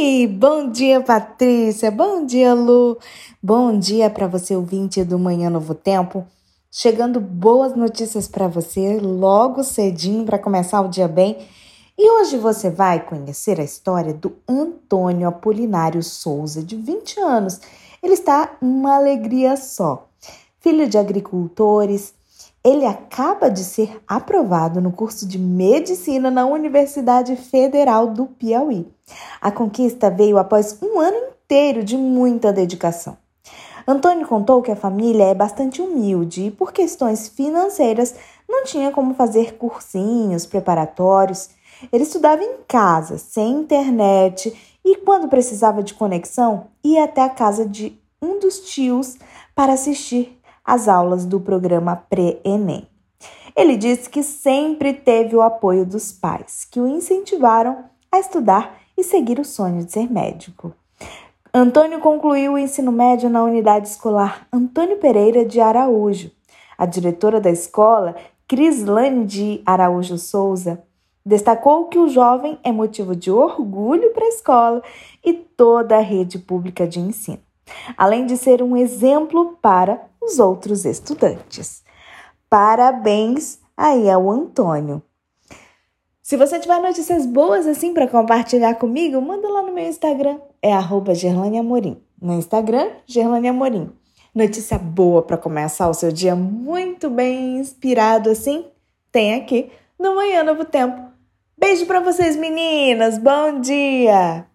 Bom dia, Patrícia. Bom dia, Lu. Bom dia para você, ouvinte do Manhã Novo Tempo. Chegando boas notícias para você logo cedinho para começar o dia bem. E hoje você vai conhecer a história do Antônio Apolinário Souza, de 20 anos. Ele está uma alegria só. Filho de agricultores, ele acaba de ser aprovado no curso de medicina na Universidade Federal do Piauí. A conquista veio após um ano inteiro de muita dedicação. Antônio contou que a família é bastante humilde e, por questões financeiras, não tinha como fazer cursinhos preparatórios. Ele estudava em casa, sem internet, e quando precisava de conexão, ia até a casa de um dos tios para assistir às aulas do programa Pré-ENEM. Ele disse que sempre teve o apoio dos pais, que o incentivaram a estudar e seguir o sonho de ser médico. Antônio concluiu o ensino médio na unidade escolar Antônio Pereira de Araújo. A diretora da escola, Crislane de Araújo Souza, destacou que o jovem é motivo de orgulho para a escola e toda a rede pública de ensino, além de ser um exemplo para os outros estudantes. Parabéns aí ao Antônio. Se você tiver notícias boas assim para compartilhar comigo, manda lá no meu Instagram, é @GerlâneAmorim. No Instagram, Gerlane Amorim. Notícia boa para começar o seu dia muito bem inspirado assim, tem aqui no Manhã Novo Tempo. Beijo para vocês, meninas. Bom dia!